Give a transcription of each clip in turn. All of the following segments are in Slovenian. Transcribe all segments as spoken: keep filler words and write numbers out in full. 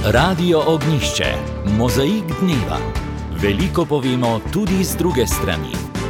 Radio Ognišče, mozaik dneva. Veliko povemo tudi z druge strani.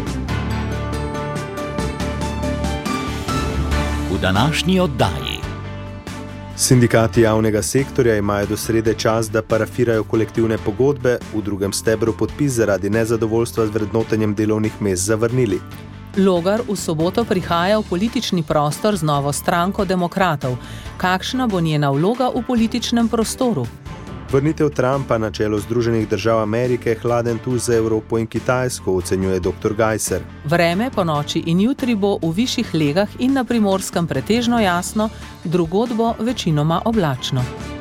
V današnji oddaji. Sindikati javnega sektorja imajo do srede čas, da parafirajo kolektivne pogodbe, v drugem stebru podpis zaradi nezadovoljstva z vrednotenjem delovnih mest zavrnili. Logar v soboto prihaja v politični prostor z novo stranko demokratov. Kakšna bo njena vloga v političnem prostoru? Vrnitev Trumpa na čelo Združenih držav Amerike je hladen tuš za Evropo in Kitajsko, ocenjuje doktor Gajser. Vreme po noči in jutri bo v višjih legah in na Primorskem pretežno jasno, drugod bo večinoma oblačno.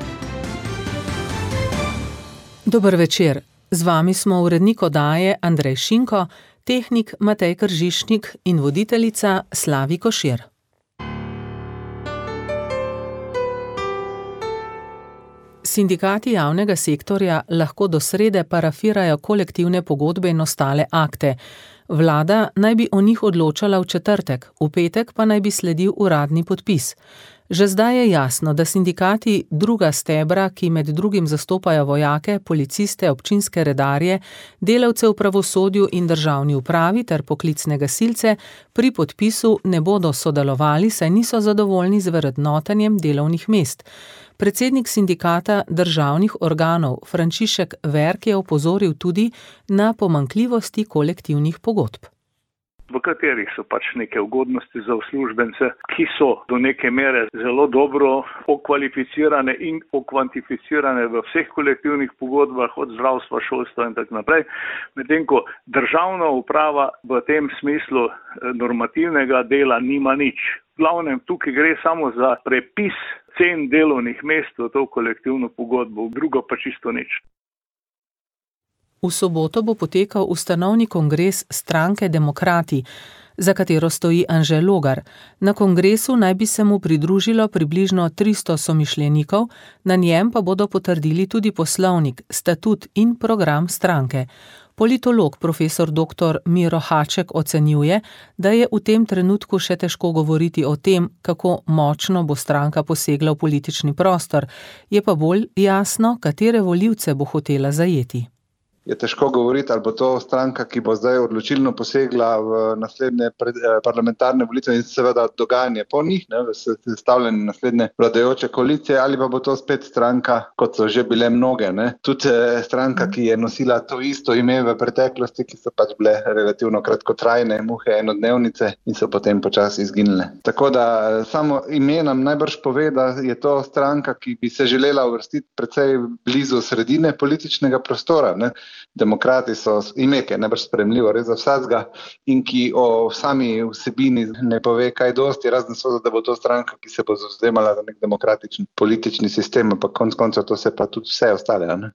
Dober večer. Z vami smo urednik oddaje Andrej Šinko, tehnik Matej Kržišnik in voditeljica Slavi Košir. Sindikati javnega sektorja lahko do srede parafirajo kolektivne pogodbe in ostale akte. Vlada naj bi o njih odločala v četrtek, v petek pa naj bi sledil uradni podpis. Že zdaj je jasno, da sindikati druga stebra, ki med drugim zastopajo vojake, policiste, občinske redarje, delavce v pravosodju in državni upravi ter poklicne gasilce, pri podpisu ne bodo sodelovali, saj niso zadovoljni z vrednotenjem delovnih mest. Predsednik sindikata državnih organov Frančišek Verk je opozoril tudi na pomanjkljivosti kolektivnih pogodb, v katerih so pač neke ugodnosti za uslužbence, ki so do neke mere zelo dobro okvalificirane in okvantificirane v vseh kolektivnih pogodbah, od zdravstva, šolstva in tako naprej, medtem ko državna uprava v tem smislu normativnega dela nima nič. V glavnem tukaj gre samo za prepis cen delovnih mest v to kolektivno pogodbo, drugo pa čisto nič. V soboto bo potekal ustanovni kongres stranke Demokrati, za katero stoji Anže Logar. Na kongresu naj bi se mu pridružilo približno tristo somišljenikov, na njem pa bodo potrdili tudi poslovnik, statut in program stranke. Politolog profesor doktor Miro Haček ocenjuje, da je v tem trenutku še težko govoriti o tem, kako močno bo stranka posegla v politični prostor, je pa bolj jasno, katere volivce bo hotela zajeti. Je težko govoriti, ali bo to stranka, ki bo zdaj odločilno posegla v naslednje pred, eh, parlamentarne volitve in seveda dogajanje po njih, ne, v sestavljanju naslednje vladajoče koalicije, ali pa bo to spet stranka, kot so že bile mnoge, ne, tudi eh, stranka, ki je nosila to isto ime v preteklosti, ki so pač bile relativno kratkotrajne muhe enodnevnice in so potem počasi izginile. Tako da samo ime nam najbrž pove, da je to stranka, ki bi se želela uvrstiti precej blizu sredine političnega prostora, ne. Demokrati so ime, ki je najbrž sprejemljivo res za vsakega in ki o sami vsebini ne pove kaj dosti, razen so, da bo to stranka, ki se bo zavzemala za nek demokratičen politični sistem, pa konec koncev to se pa tudi vse ostale, ne?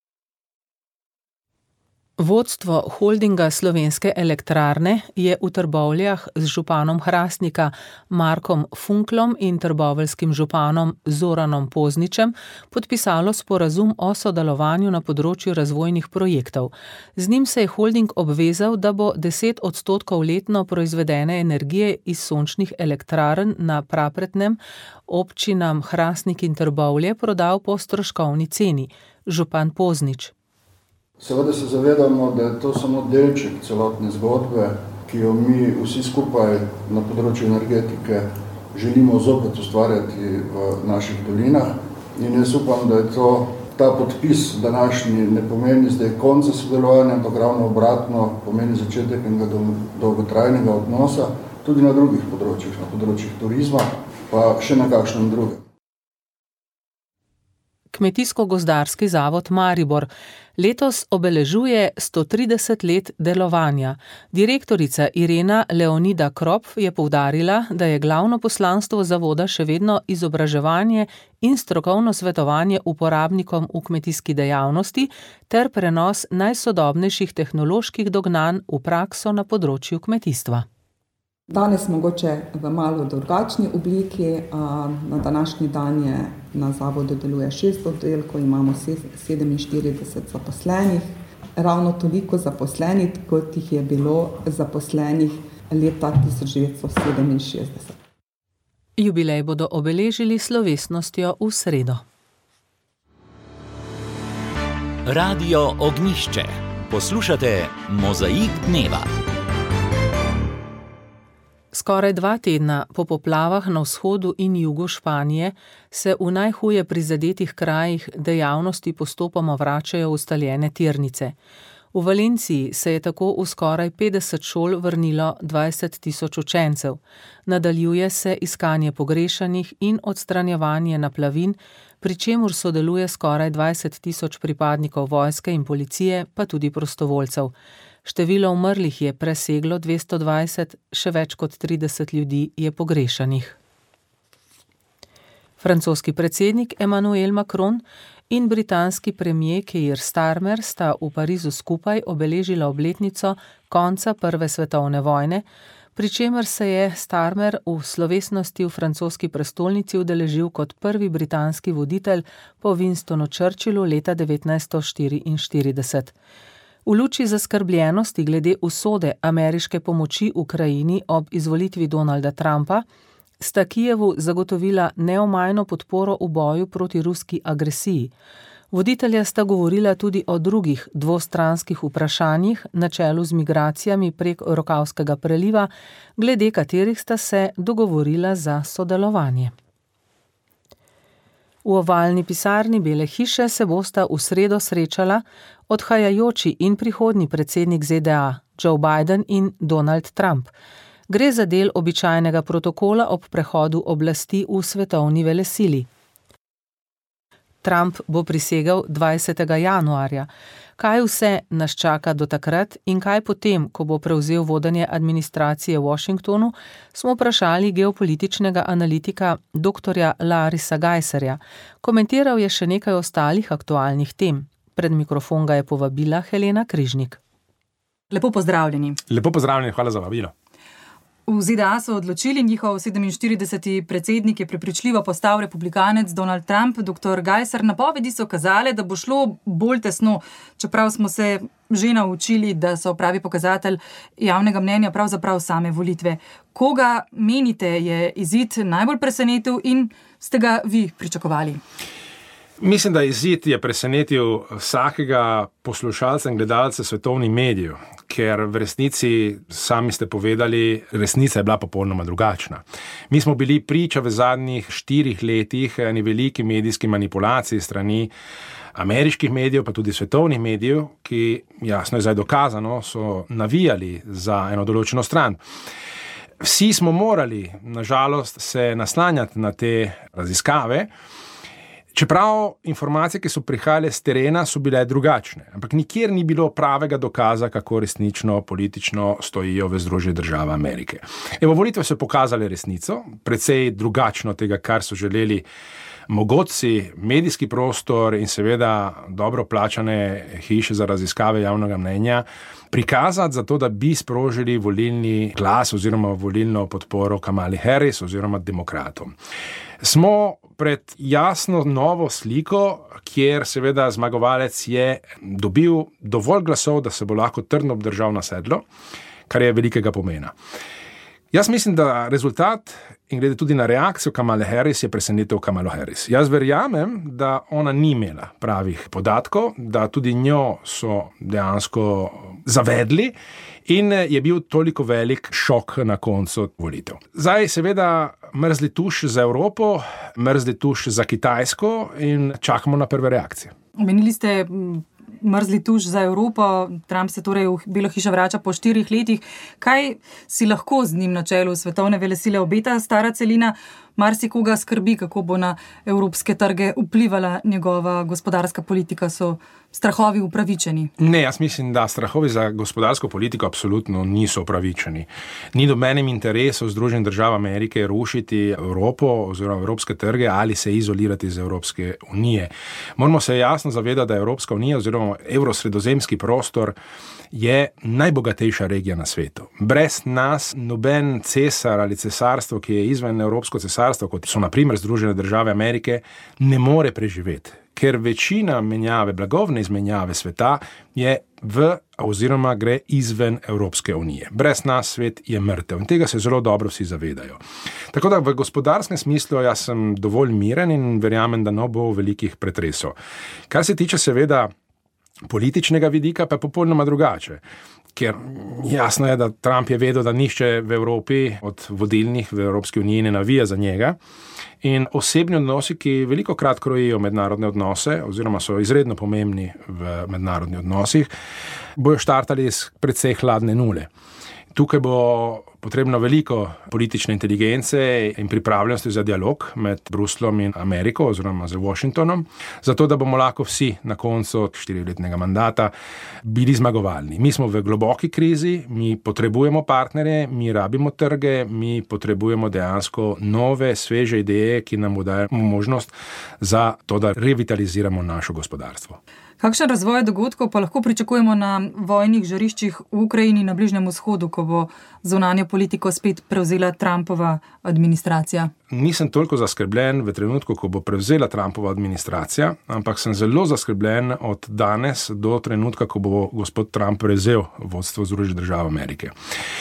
Vodstvo holdinga Slovenske elektrarne je v Trbovljah z županom Hrastnika Markom Funklom in trboveljskim županom Zoranom Pozničem podpisalo sporazum o sodelovanju na področju razvojnih projektov. Z njim se je holding obvezal, da bo deset odstotkov letno proizvedene energije iz sončnih elektrarn na Prapretnem občinam Hrastnik in Trbovlje prodal po stroškovni ceni. Župan Poznič. Seveda se zavedamo, da je to samo delček celotne zgodbe, ki jo mi vsi skupaj na področju energetike želimo zopet ustvarjati v naših dolinah. In jaz upam, da je to, ta podpis današnji ne pomeni zdaj konca sodelovanja, ampak ravno obratno pomeni začetek enega dolgotrajnega odnosa, tudi na drugih področjih, na področjih turizma, pa še na kakšnem drugem. Kmetijsko-gozdarski zavod Maribor letos obeležuje sto trideset let delovanja. Direktorica Irena Leonida Kropf je poudarila, da je glavno poslanstvo zavoda še vedno izobraževanje in strokovno svetovanje uporabnikom v kmetijski dejavnosti ter prenos najsodobnejših tehnoloških dognanj v prakso na področju kmetijstva. Danes mogoče v malo drugačni obliki. Na današnji dan je na zavodu deluje šest oddelkov, imamo sedeminštirideset zaposlenih. Ravno toliko zaposlenih, kot jih je bilo zaposlenih leta tisoč devetsto sedeminšestdeset. Jubilej bodo obeležili s slovesnostjo v sredo. Radio Ognjišče. Poslušate Mozaik dneva. Skoraj dva tedna po poplavah na vzhodu in jugu Španije se v najhuje prizadetih krajih dejavnosti postopoma vračajo v ustaljene tirnice. V Valenciji se je tako v skoraj petdeset šol vrnilo dvajset tisoč učencev. Nadaljuje se iskanje pogrešanih in odstranjevanje naplavin, pri čemur sodeluje skoraj dvajset tisoč pripadnikov vojske in policije, pa tudi prostovoljcev. Število umrlih je preseglo dvesto dvajset, še več kot trideset ljudi je pogrešanih. Francoski predsednik Emmanuel Macron in britanski premier Keir Starmer sta v Parizu skupaj obeležila obletnico konca Prve svetovne vojne, pri čemer se je Starmer v slovesnosti v francoski prestolnici udeležil kot prvi britanski voditelj po Winstonu Churchillu leta devetnajststo štiriinštirideset. V luči zaskrbljenosti glede usode ameriške pomoči Ukrajini ob izvolitvi Donalda Trumpa sta Kijevu zagotovila neomajno podporo v boju proti ruski agresiji. Voditelja sta govorila tudi o drugih dvostranskih vprašanjih na čelu z migracijami prek Rokavskega preliva, glede katerih sta se dogovorila za sodelovanje. V ovalni pisarni Bele hiše se bosta v sredo srečala odhajajoči in prihodnji predsednik Z D A Joe Biden in Donald Trump. Gre za del običajnega protokola ob prehodu oblasti v svetovni velesili. Trump bo prisegel dvajsetega januarja. Kaj vse nas čaka do takrat in kaj potem, ko bo prevzel vodenje administracije v Washingtonu, smo vprašali geopolitičnega analitika doktorja Larisa Geiserja. Komentiral je še nekaj ostalih aktualnih tem. Pred mikrofon ga je povabila Helena Križnik. Lepo pozdravljeni. Lepo pozdravljeni, hvala za vabilo. V Z D A so odločili, njihov sedeminštirideseti predsednik je prepričljivo postal republikanec Donald Trump. Doktor Geiser, napovedi so kazale, da bo šlo bolj tesno, čeprav smo se že naučili, da so pravi pokazatelj javnega mnenja pravzaprav same volitve. Koga menite je izid najbolj presenetil in ste ga vi pričakovali? Mislim, da izid je presenetil vsakega poslušalca in gledalca svetovnih medijev, ker v resnici, sami ste povedali, resnica je bila popolnoma drugačna. Mi smo bili priča v zadnjih štirih letih eni veliki medijski manipulaciji strani ameriških medijev, pa tudi svetovnih medijev, ki, jasno je zdaj dokazano, so navijali za eno določeno stran. Vsi smo morali, nažalost, se naslanjati na te raziskave, čeprav informacije, ki so prihajale z terena, so bile drugačne, ampak nikjer ni bilo pravega dokaza, kako resnično politično stojijo v Združenih državah Amerike. Evo, volitve so pokazale resnico, precej drugačno tega, kar so želeli mogoci, medijski prostor in seveda dobro plačane hiše za raziskave javnega mnenja prikazati za to, da bi sprožili volilni glas oziroma volilno podporo Kamali Harris oziroma demokratom. Smo pred jasno novo sliko, kjer seveda zmagovalec je dobil dovolj glasov, da se bo lahko trdno obdržal na sedlo, kar je velikega pomena. Jaz mislim, da rezultat in glede tudi na reakcijo Kamale Harris je presenetil Kamalo Harris. Jaz verjamem, da ona ni imela pravih podatkov, da tudi njo so dejansko zavedli in je bil toliko velik šok na koncu volitev. Zdaj seveda mrzli tuš za Evropo, mrzli tuš za Kitajsko in čakamo na prve reakcije. Omenili ste mrzli tuš za Evropo, Trump se torej v Belo hišo vrača po štirih letih. Kaj si lahko z njim na čelu svetovne velesile obeta stara celina? Marsikoga skrbi, kako bo na evropske trge vplivala njegova gospodarska politika, so strahovi upravičeni? Ne, jaz mislim, da strahovi za gospodarsko politiko absolutno niso upravičeni. Ni dobenem interesu Združenih držav Amerike rušiti Evropo oziroma evropske trge ali se izolirati iz Evropske unije. Moramo se jasno zavedati, da Evropska unija oziroma evrosredozemski prostor je najbogatejša regija na svetu. Brez nas noben cesar ali cesarstvo, ki je izven evropsko cesarstvo, kot so na primer Združene države Amerike, ne more preživeti. Ker večina menjave, blagovne izmenjave sveta je v oziroma gre izven Evropske unije. Brez nas svet je mrtev in tega se zelo dobro vsi zavedajo. Tako da v gospodarskem smislu jaz sem dovolj miren in verjamem, da ne bo velikih pretresov. Kar se tiče seveda političnega vidika pa je popolnoma drugače. Ker jasno je, da Trump je vedel, da nihče v Evropi od vodilnih v Evropski uniji ne navija za njega. In osebni odnosi, ki veliko krat krojijo mednarodne odnose, oziroma so izredno pomembni v mednarodnih odnosih, bojo štartali iz precej hladne nule. Tukaj bo potrebno veliko politične inteligence in pripravljenosti za dialog med Bruslom in Ameriko oziroma z Washingtonom, zato da bomo lahko vsi na koncu štiriletnega mandata bili zmagovalni. Mi smo v globoki krizi, mi potrebujemo partnerje, mi rabimo trge, mi potrebujemo dejansko nove, sveže ideje, ki nam bodo dali možnost za to, da revitaliziramo naše gospodarstvo. Kakšen razvoj dogodkov pa lahko pričakujemo na vojnih žariščih v Ukrajini na Bližnjem vzhodu, ko bo zunanjo politiko spet prevzela Trumpova administracija? Nisem toliko zaskrbljen v trenutku, ko bo prevzela Trumpova administracija, ampak sem zelo zaskrbljen od danes do trenutka, ko bo gospod Trump prevzel vodstvo Združenih držav Amerike.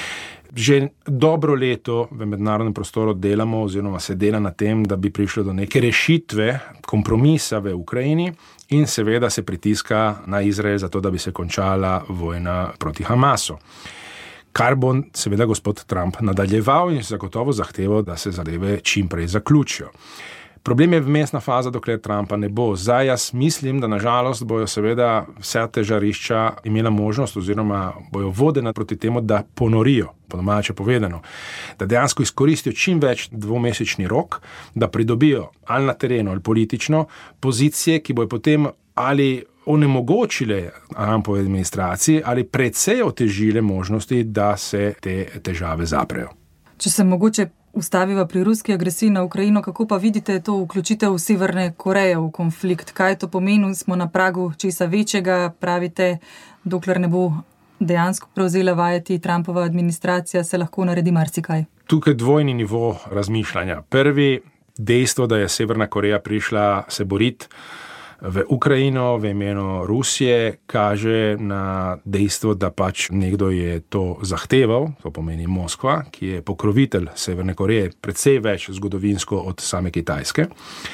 Že dobro leto v mednarodnem prostoru delamo oziroma se dela na tem, da bi prišlo do neke rešitve, kompromisa v Ukrajini in seveda se pritiska na Izrael za to, da bi se končala vojna proti Hamasu. Kar bo seveda gospod Trump nadaljeval in zagotovo zahteval, da se zadeve čim prej zaključijo. Problem je vmesna faza, dokler Trumpa ne bo. Zdaj jaz mislim, da nažalost bojo seveda vse te žarišča imela možnost oziroma bojo vodena proti temu, da ponorijo, po domače povedano, da dejansko izkoristijo čim več dvomesečni rok, da pridobijo ali na terenu ali politično pozicije, ki bojo potem ali onemogočile Trumpove administraciji ali precej otežile možnosti, da se te težave zaprejo. Če se mogoče ustaviva pri ruski agresiji na Ukrajino, kako pa vidite to vključitev Severne Koreje v konflikt? Kaj to pomeni? Smo na pragu česa večjega, pravite, dokler ne bo dejansko prevzela vajeti Trumpova administracija, se lahko naredi marsikaj. Tukaj dvojni nivo razmišljanja. Prvi, dejstvo, da je Severna Koreja prišla se boriti v Ukrajino v imenu Rusije, kaže na dejstvo, da pač nekdo je to zahteval, to pomeni Moskva, ki je pokrovitelj Severne Koreje, precej več zgodovinsko od same Kitajske.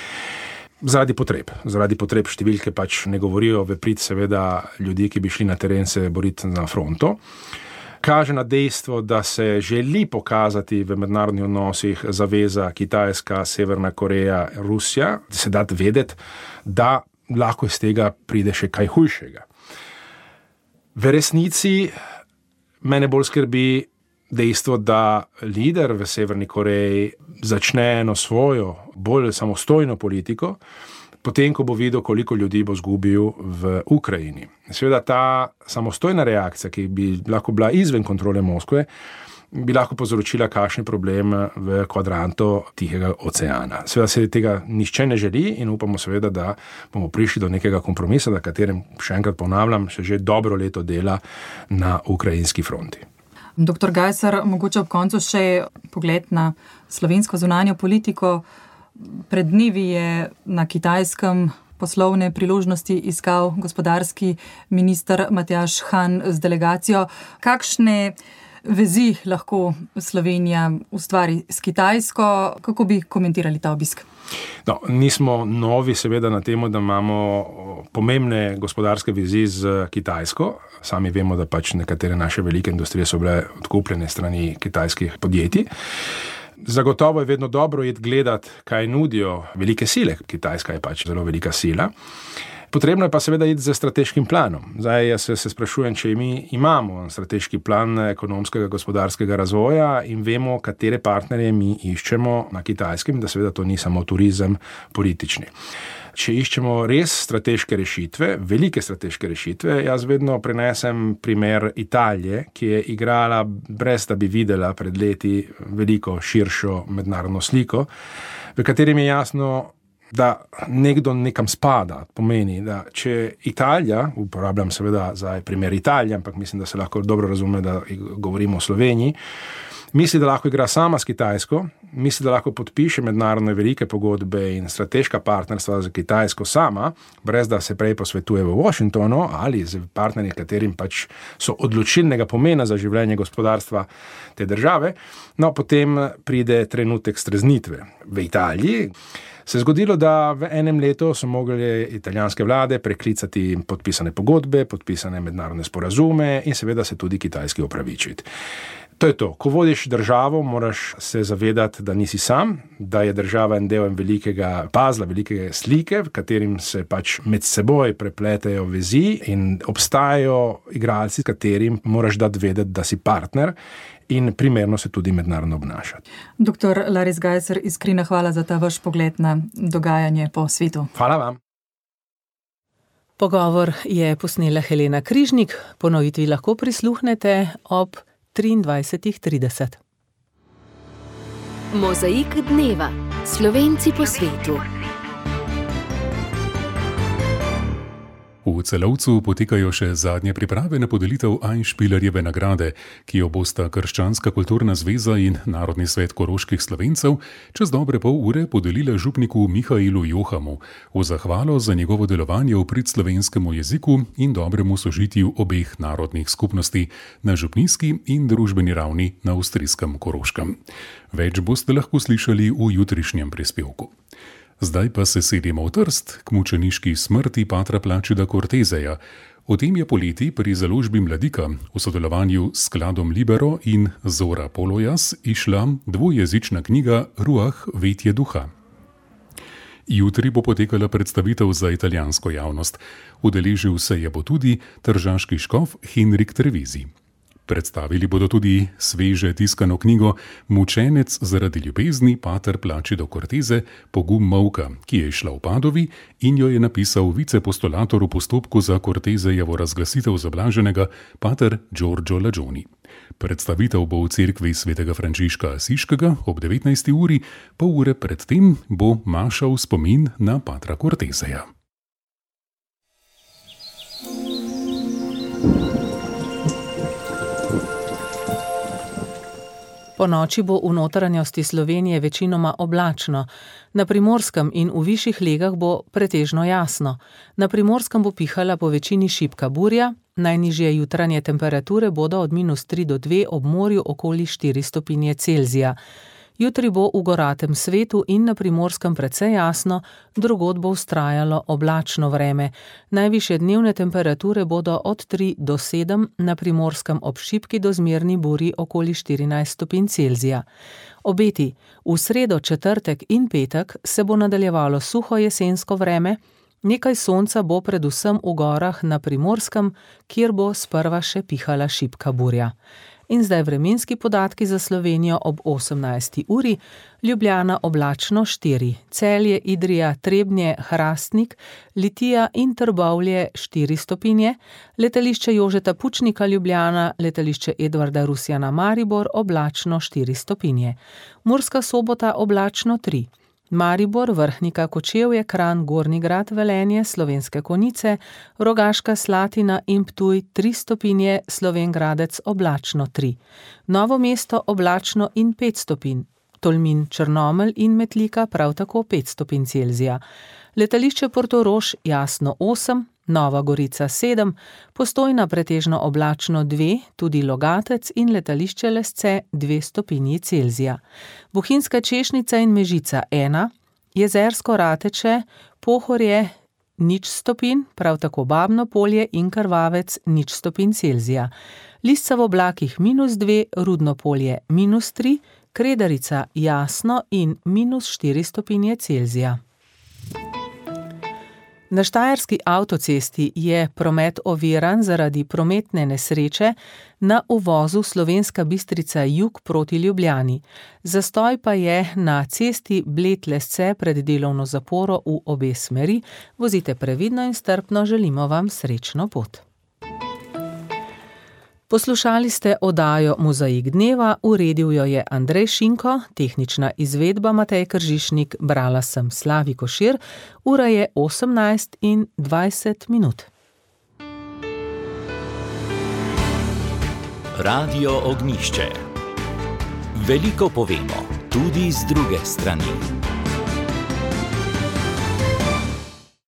Zaradi potreb. Zaradi potreb številke pač ne govorijo v prid seveda ljudi, ki bi šli na teren se boriti na fronto. Kaže na dejstvo, da se želi pokazati v mednarodnih odnosih zaveza Kitajska, Severna Koreja, Rusija, da se da vedeti, da lahko iz tega pride še kaj hujšega. V resnici mene bolj skrbi dejstvo, da lider v Severni Koreji začne eno svojo, bolj samostojno politiko, potem, ko bo videl, koliko ljudi bo zgubil v Ukrajini. Seveda ta samostojna reakcija, ki bi lahko bila izven kontrole Moskve, bi lahko povzročila kakšen problem v kvadrantu Tihega oceana. Seveda se tega nihče ne želi in upamo seveda, da bomo prišli do nekega kompromisa, na katerem, še enkrat ponavljam, se že dobro leto dela na ukrajinski fronti. Doktor Gajser, mogoče ob koncu še pogled na slovensko zunanjo politiko. Pred dnevi je na Kitajskem poslovne priložnosti iskal gospodarski minister Matjaž Han z delegacijo. Kakšne vezi lahko Slovenija ustvari s Kitajsko? Kako bi komentirali ta obisk? No, nismo novi seveda na temu, da imamo pomembne gospodarske vezi z Kitajsko. Sami vemo, da pač nekatere naše velike industrije so bile odkupljene strani kitajskih podjetij. Zagotovo je vedno dobro iti gledati, kaj nudijo velike sile. Kitajska je pač zelo velika sila. Potrebno je pa seveda iti z strateškim planom. Zdaj jaz se, se sprašujem, če mi imamo strateški plan ekonomskega, gospodarskega razvoja in vemo, katere partnerje mi iščemo na Kitajskem, da seveda to ni samo turizem politični. Če iščemo res strateške rešitve, velike strateške rešitve, jaz vedno prenesem primer Italije, ki je igrala, brez da bi videla pred leti, veliko širšo mednarodno sliko, v katerem je jasno, da nekdo nekam spada, pomeni, da če Italija, uporabljam seveda zdaj primer Italije, ampak mislim, da se lahko dobro razume, da govorimo o Sloveniji, Misli, da lahko igra sama s Kitajsko, misli, da lahko podpiše mednarodne velike pogodbe in strateška partnerstva za Kitajsko sama, brez da se prej posvetuje v Washingtonu ali z partnerji, katerim pač so odločilnega pomena za življenje gospodarstva te države. No, potem pride trenutek streznitve. V Italiji se je zgodilo, da v enem letu so mogli italijanske vlade preklicati podpisane pogodbe, podpisane mednarodne sporazume in seveda se tudi Kitajski opravičiti. To je to. Ko vodiš državo, moraš se zavedati, da nisi sam, da je država en del velikega pazla, velike slike, v katerim se pač med seboj prepletejo vezi in obstajajo igralci, s katerim moraš dati vedeti, da si partner in primerno se tudi mednarodno obnašati. Doktor Laris Gajser, iskrena hvala za ta vaš pogled na dogajanje po svetu. Hvala vam. Pogovor je posnela Helena Križnik, ponovitvi lahko prisluhnete ob triindvajsetih trideset. Mozaik dneva. Slovenci po svetu. V Celovcu potekajo še zadnje priprave na podelitev Ajšpilerjeve nagrade, ki jo bosta Krščanska kulturna zveza in Narodni svet koroških Slovencev čez dobre pol ure podelila župniku Mihailu Johamu v zahvalo za njegovo delovanje v prid slovenskemu jeziku in dobremu sožitju obeh narodnih skupnosti na župnijski in družbeni ravni na avstrijskem Koroškem. Več boste lahko slišali v jutrišnjem prispevku. Zdaj pa se selimo v Trst k mučeniški smrti patra Plačida Kortezeja. O tem je poleti pri založbi Mladika v sodelovanju s skladom Libero in Zora Polojas išla dvojezična knjiga Ruah vetje duha. Jutri bo potekala predstavitev za italijansko javnost. Udeležil se je bo tudi tržaški škof Henrik Trevizi. Predstavili bodo tudi sveže tiskano knjigo Mučenec zaradi ljubezni pater Placido Cortese Pogum molka, ki je išla v Padovi in jo je napisal vicepostolator v postopku za Cortesejevo razglasitev za blaženega pater Giorgio Lagioni. Predstavitev bo v cerkvi svetega Frančiška Asiškega ob devetnajsti uri, pol ure predtem bo maša v spomin na patra Corteseja. Po noči bo v notranjosti Slovenije večinoma oblačno. Na Primorskem in v višjih legah bo pretežno jasno. Na Primorskem bo pihala po večini šibka burja, najnižje jutranje temperature bodo od minus tri do dve, ob morju okoli štiri stopinje Celzija. Jutri bo v goratem svetu in na Primorskem precej jasno, drugod bo vztrajalo oblačno vreme. Najvišje dnevne temperature bodo od tri do sedem, na Primorskem ob šibki do zmerni burji okoli štirinajst stopinj Celzija. Obeti: v sredo, četrtek in petek se bo nadaljevalo suho jesensko vreme, nekaj sonca bo predvsem v gorah na Primorskem, kjer bo sprva še pihala šibka burja. In zdaj vremenski podatki za Slovenijo ob osemnajsti uri. Ljubljana oblačno štiri, Celje, Idrija, Trebnje, Hrastnik, Litija in Trbovlje štiri stopinje, letališče Jožeta Pučnika Ljubljana, letališče Edvarda Rusjana Maribor oblačno štiri stopinje, Murska Sobota oblačno tri, Maribor, Vrhnika, Kočevje, Kranj, Gornji Grad, Velenje, Slovenske Konjice, Rogaška Slatina in Ptuj tri stopinje, Slovenj Gradec oblačno tri, Novo mesto oblačno in pet stopinj, Tolmin, Črnomelj in Metlika prav tako pet stopinj Celzija, letališče Portorož jasno osem, Nova Gorica sedem, Postojna pretežno oblačno dve, tudi Logatec in letališče Lesce dve stopinji Celzija. Bohinjska Češnica in Mežica ena, Jezersko Rateče, Pohorje nič stopinj, prav tako Babno Polje in Krvavec nič stopinj Celzija. Lisca v oblakih minus dve, Rudno Polje minus tri, Kredarica jasno in minus štiri stopinje Celzija. Na štajerski avtocesti je promet oviran zaradi prometne nesreče na uvozu Slovenska Bistrica jug proti Ljubljani. Zastoj pa je na cesti Bled-Lesce pred delovno zaporo v obe smeri. Vozite previdno in strpno, želimo vam srečno pot. Poslušali ste oddajo Mozaik dneva, uredil jo je Andrej Šinko, tehnična izvedba Matej Kržišnik, brala sem Slavi Košir, ura je osemnajst in dvajset minut. Radio Ognjišče. Veliko povemo tudi z druge strani.